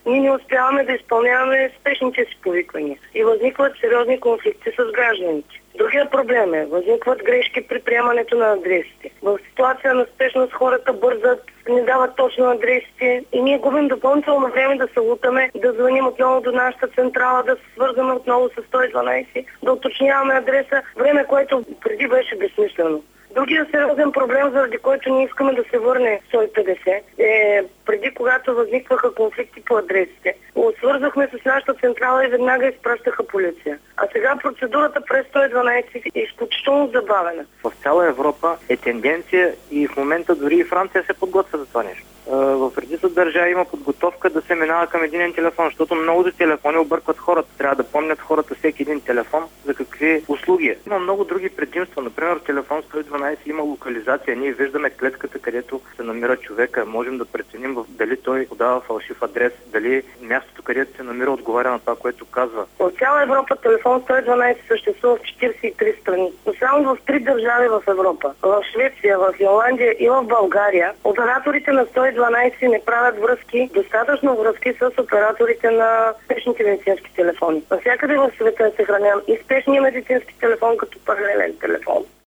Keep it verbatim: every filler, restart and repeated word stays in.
ние не успяваме да изпълняваме спешните си повиквания и възникват сериозни конфликти с гражданите. Другия проблем е, възникват грешки при приемането на адресите. В ситуация на спешност хората бързат, не дават точно адресите и ние губим допълнително време да се лутаме, да звъним отново до нашата централа, да се свързваме отново с сто и дванайсет, да уточняваме адреса, време, което преди беше безсмислено. Другия сериозен проблем, заради който ние искаме да се върне сто и петдесет, е преди когато възникваха конфликти по адресите. Свързахме с нашата централа и веднага изпращаха полиция. А сега процедурата през сто и дванайсет е изключително забавена. В цяла Европа е тенденция и в момента дори и Франция се подготвя за това нещо. В редица държави има подготовка да се минава към единен телефон, защото многото телефони объркват хората. Трябва да помнят хората всеки един телефон за какви услуги. Има много други предимства. Например, в телефон сто и дванайсет има локализация. Ние виждаме клетката, където се намира човека. Можем да преценим дали той подава фалшив адрес, дали мястото, където се намира, отговаря на това, което казва. В цяла Европа телефон сто и дванайсет съществува в четирийсет и три страни. Но само в три държави в Европа. В Швеция, в Финландия и в България операторите на сто и дванайсет не правят връзки, достатъчно връзки с операторите на спешните медицински телефони. Навсякъде в света е съхранен и спешния медицински телефон като паралелен телефон.